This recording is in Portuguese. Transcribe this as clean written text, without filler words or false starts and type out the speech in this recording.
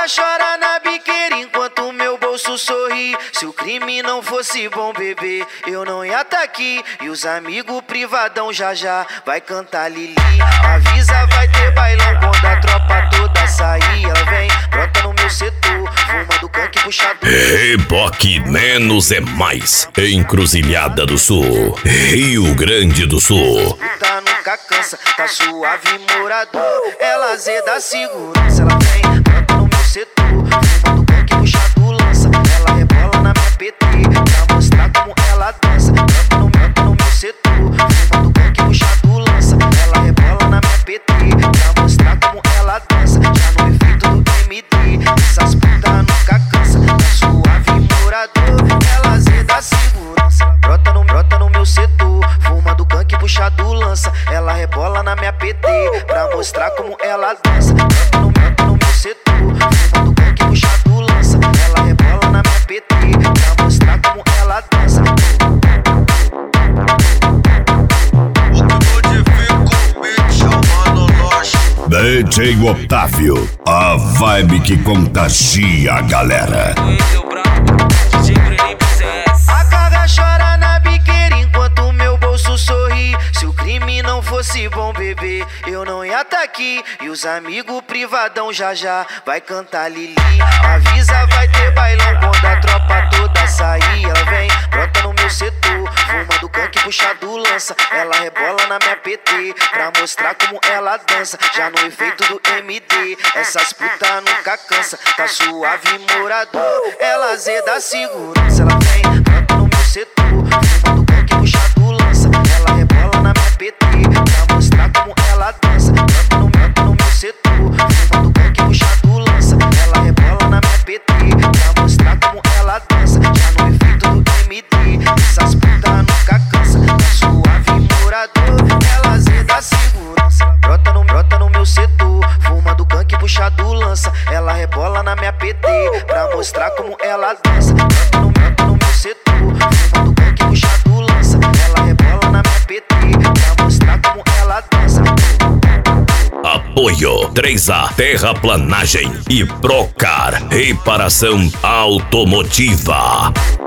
cara chora na biqueira enquanto meu bolso sorri. Se o crime não fosse bom, bebê, eu não ia tá aqui. E os amigos privadão já já vai cantar Lili. Avisa, vai ter bailão quando a tropa toda sair. Ela vem, brota no meu setor, fumando canque puxador. Reboque menos é mais. Encruzilhada do Sul, Rio Grande do Sul. Tá nunca cansa, tá suave morador. Ela azeda segurança, ela vem, brota no meu setor, fumando canque puxado lança. Ela rebola na minha PT pra mostrar como ela dança. Brota no meu setor, fumando canque puxado lança. Ela rebola na minha PT pra mostrar como ela dança. Já no efeito do MD, essas putas nunca cansa, tá suave morador. Ela azeda segurança, brota no meu setor, fumando canque puxado lança. Ela rebola na minha PT pra mostrar como ela dança. Brota no meu setor, fumando canque puxado lança. Ela rebola na minha PT pra mostrar como ela dança. DJ Otávio, a vibe que contagia a galera. A cara chora na biqueira enquanto meu bolso sorri. Se o crime não fosse bom, bebê, eu não ia tá aqui. E os amigos privadão já já vai cantar Lili. Avisa, vai ter bailão quando a tropa toda sair. Ela vem, brota no meu setor, fumando canque puxado lança. Ela rebola na minha PT pra mostrar como ela dança. Já no efeito do MD, essas putas nunca cansa, tá suave morador. Ela azeda segurança, ela vem, brota no meu setor, fumando canque puxado lança. Ela rebola na minha PT pra mostrar como ela dança. Brota no meu setor, fumando canque puxado lança. Ela rebola na minha PT pra mostrar como ela dança. Já no efeito do MD, essas putas nunca cansa, tá suave morador. Ela azeda segurança, brota no meu setor, fumando canque puxado lança. Ela rebola na minha PT pra mostrar como ela dança. Brota no meu setor, fumando canque puxado lança. Ela rebola na minha PT pra mostrar como ela dança. Apoio 3A Terraplanagem e Procar Reparação Automotiva.